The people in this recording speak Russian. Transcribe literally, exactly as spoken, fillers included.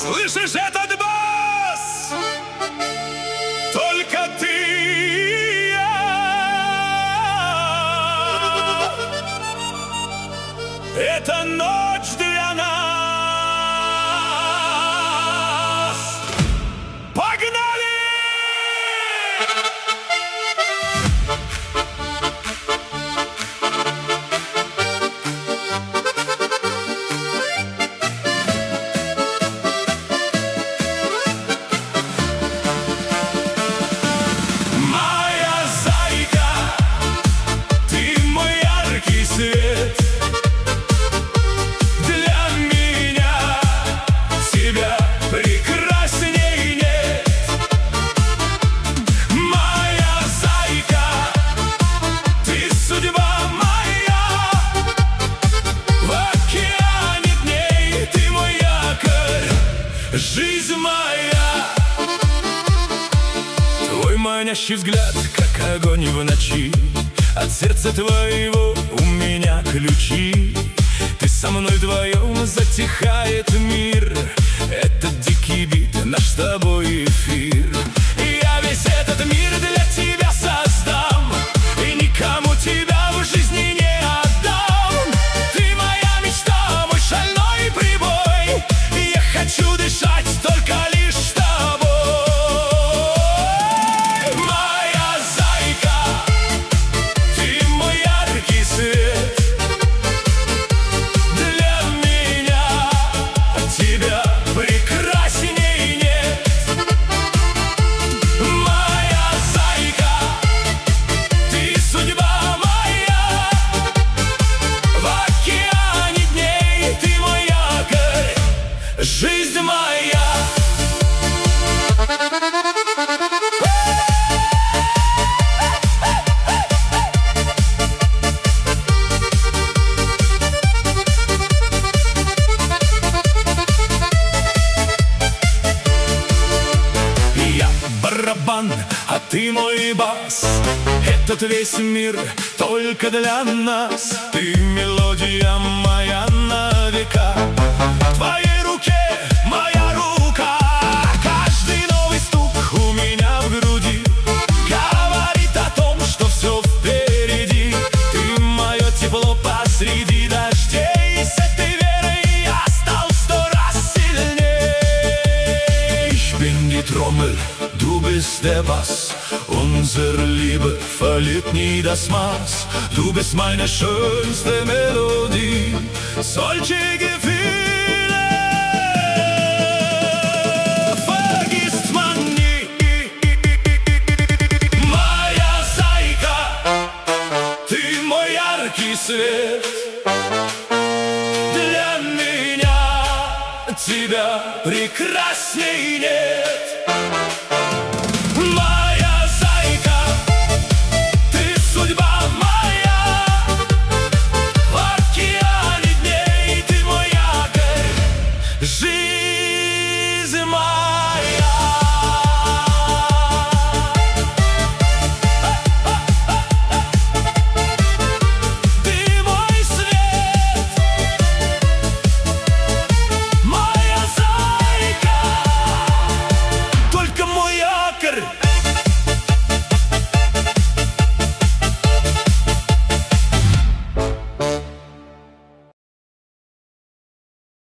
Слышишь этот бас? Только ты и я. Это ночь для нас. Погнали! Жизнь моя, твой манящий взгляд, как огонь в ночи. От сердца твоего у меня ключи. Ты со мной вдвоем, затихает мир. Этот дикий бит, наш с тобой эфир. И я весь этот мир для тебя создам, и никому тебя в жизни не отдам. Ты моя мечта, мой шальной прибой, и я хочу дышать только лишь с тобой. Моя зайка, ты мой яркий свет. Для меня тебя прекрасней нет. Моя зайка, ты судьба моя. В океане дней ты мой якорь, жизнь моя. Я барабан, а ты мой бас. Этот весь мир только для нас. Ты мелодия моя на века. В твоей руке моя рука. Каждый новый стук у меня в груди говорит о том, что все впереди. Ты мое тепло посреди дождей. С этой верой я стал сто раз сильней. Ich bin die Trommel, du bist der Bass. Unsere Liebe verliert nie das Maß. Du bist meine schönste Melodie. Solche Gefühle vergisst man nie. Моя зайка, ты мой яркий свет. Для меня тебя прекрасней нет.